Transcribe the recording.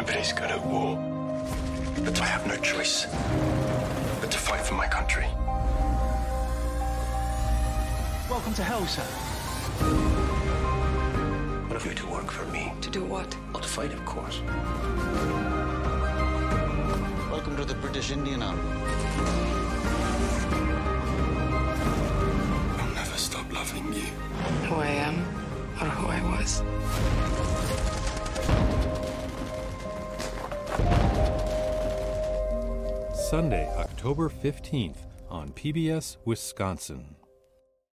I'm very good at war, but I have no choice but to fight for my country. Welcome to hell, sir. What have you to work for me? To do what? Well, to fight, of course. Welcome to the British Indian Army. I'll never stop loving you. Who I am, or who I was. Sunday, October 15th on PBS Wisconsin.